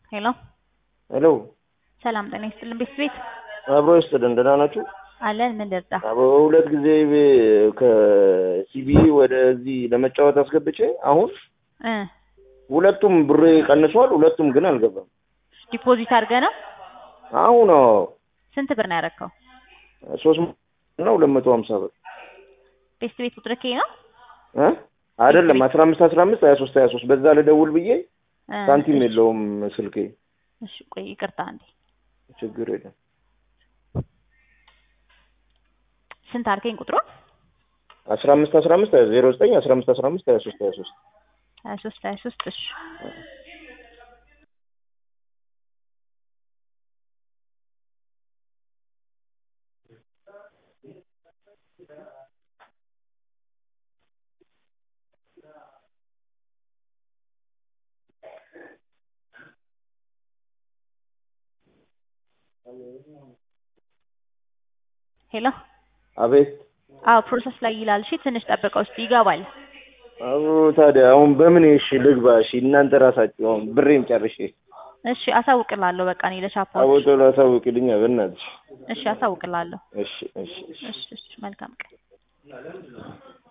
ሄሎ ሄሎ ሰላም ጤና ይስጥልን ቤት አብሮ ይስጥልን ደህና ናችሁ? አለን ምን ልርዳ? ሁለት ጊዜ ከሲቢ ወደዚህ ለመጫወት አስገብቼ አሁን ሁለቱም ብር ቀንሷል፣ ሁለቱም ግን አልገባም። ዲፖዚት አድርገህ ነው? አሁን ስንት ብር ነው ያደረከው? 300 ነው 250 ብር። ቤት ቁጥር ከይ ነው? አይደለም 15 23 23 በዛ ልደውል ብዬ ሳንቲም የለውም ስልኬ። እሺ ቆይ ይቅርታ አንዴ። ችግር የለም። ስንት አልከኝ ቁጥሩ? 15 15 09 15 15 23 23 23 እሺ ሄሎ አቤት። ፕሮሰስ ላይ ይላል። እሺ ትንሽ ጠብቀው እስቲ ይገባል። ታዲያ አሁን በምን እሺ ልግባ? እሺ እናንተ ራሳችሁ አሁን ብሬን ጨርሼ። እሺ አሳውቅላለሁ። በቃ እኔ ለሻፓው አውቶላ አሳውቅልኝ በእናትሽ። እሺ አሳውቅላለሁ። እሺ መልካም ቀን።